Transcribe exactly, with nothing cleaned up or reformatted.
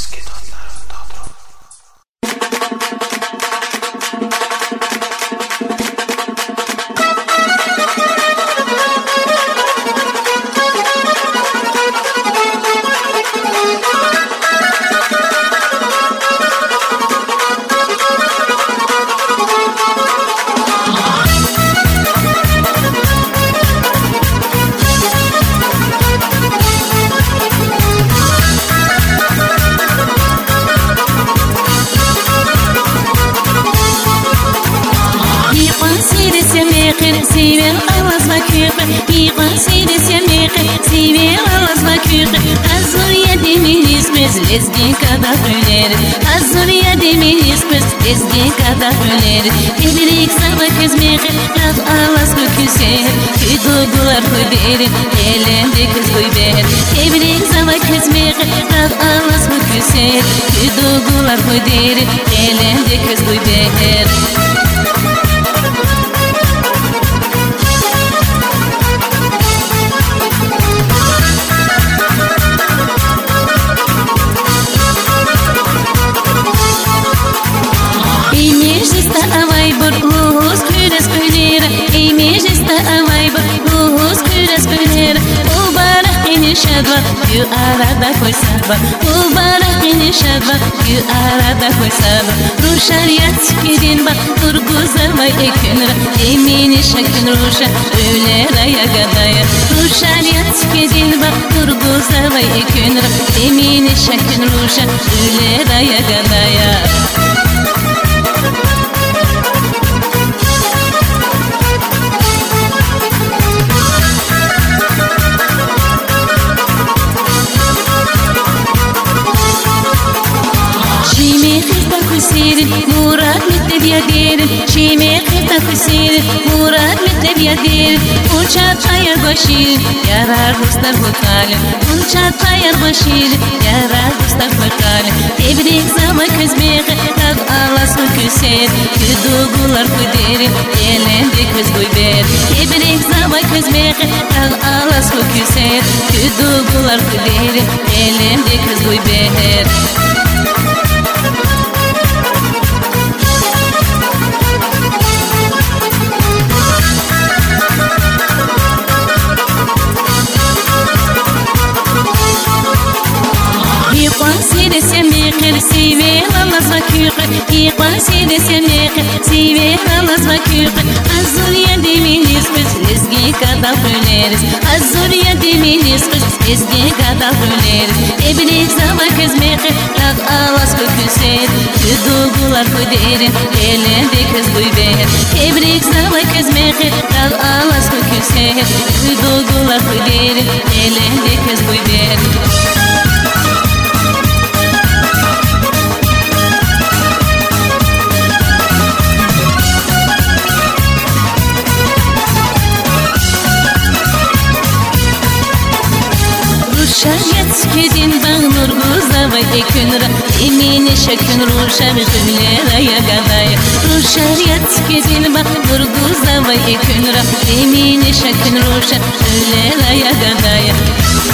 سيبين خلاص بكيق يقان سيدي سميق سيبين خلاص بكيق أزور يدي من يسمس لسكي كذا فلير أزور يدي من يسمس لسكي كذا فلير تبريك سبك زميق قد خلاص بكسير كدو قلر خبير يلين ديكز بيبير تبريك سبك زميق قد خلاص بكسير كدو قلر خبير يلين ديكز بيبير Yu arada koy sabah, ubarakini şadva. Yu arada koy sabah, ruşariyat gidin bak, durguzar vay ekünra. Emini şakın ruşa, öyle raya gadaya. Ruşariyat gidin bak, durguzar vay ekünra. Emini şakın ruşa, öyle raya gadaya. Murat mitlev yadir, şime kıta kusil. Murat mitlev yadir, uçat ayar başir, yarar dostlar hukal. Uçat ayar başir, yarar dostlar hukal. Tebrik zaman kızmek, tad alas hüküser. Küdügular kudir, elende kız buyber. Tebrik zaman kızmek, tad alas hüküser. Küdügular kudir, elende kız buyber. سيدي سميق سيبي الله زكيق يقال سيدي سميق سيبي الله زكيق الزور يدي من يسقس رزقي كذا فليرس الزور يدي من يسقس رزقي كذا فليرس إبليك زمك زميق رغ أواس بكسير كدوغولار كديرين إلين ديكز بيبير إبليك زمك زميق رغ أواس بكسير كدوغولار كديرين إلين ديكز بيبير Şayet kedin bağnur guzava ekünra Emini şakın ruşa müştümlere yagadaya Şayet kedin bağnur guzava ekünra Emini şakın ruşa müştümlere yagadaya